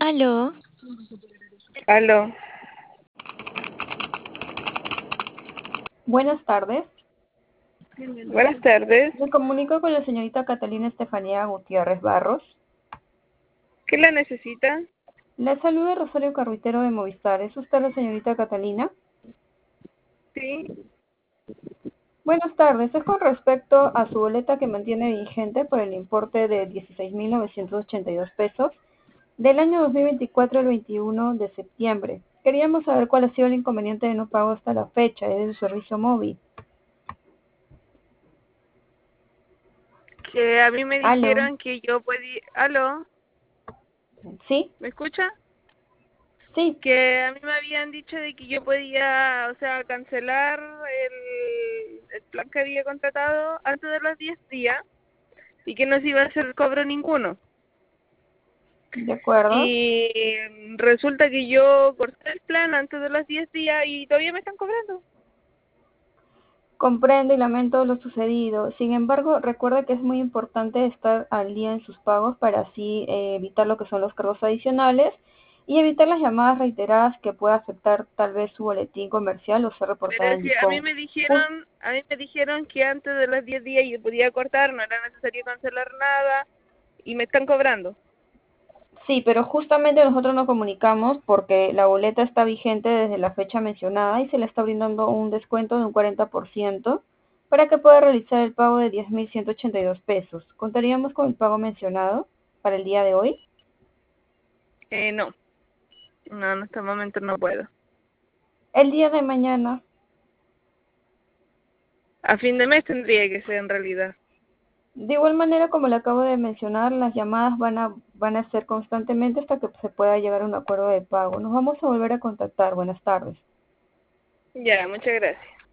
Aló, Aló, Buenas tardes. buenas tardes. Me comunico con la señorita Catalina Estefanía Gutiérrez Barros. ¿Qué la necesita? La saluda Rosario Carruitero de Movistar. ¿Es usted la señorita Catalina? Sí, Buenas tardes. Es con respecto a su boleta que mantiene vigente por el importe de 16.982 pesos del año 2024 al 21 de septiembre. Queríamos saber cuál ha sido el inconveniente de no pago hasta la fecha de su servicio móvil. que a mí me Aló. dijeron que yo podía... Aló, ¿Sí? ¿me escucha? Sí. Que a mí me habían dicho de que yo podía, o sea, cancelar el plan que había contratado antes de los 10 días y que no se iba a hacer cobro ninguno. ¿De acuerdo? Y resulta que yo corté el plan antes de los 10 días y todavía me están cobrando. Comprendo y lamento lo sucedido. Sin embargo, recuerda que es muy importante estar al día en sus pagos para así evitar lo que son los cargos adicionales y evitar las llamadas reiteradas que pueda afectar tal vez su boletín comercial o ser Pero reportada en si a mí DICOM. me dijeron, que antes de los 10 días yo podía cortar, no era necesario cancelar nada y me están cobrando. Sí, pero justamente nosotros nos comunicamos porque la boleta está vigente desde la fecha mencionada y se le está brindando un descuento de un 40% para que pueda realizar el pago de 10.182 pesos. ¿Contaríamos con el pago mencionado para el día de hoy? No, no, en este momento no puedo. El día de mañana. A fin de mes tendría que ser en realidad. De igual manera, como le acabo de mencionar, las llamadas van a ser constantemente hasta que se pueda llegar a un acuerdo de pago. Nos vamos a volver a contactar. Buenas tardes. Ya, muchas gracias.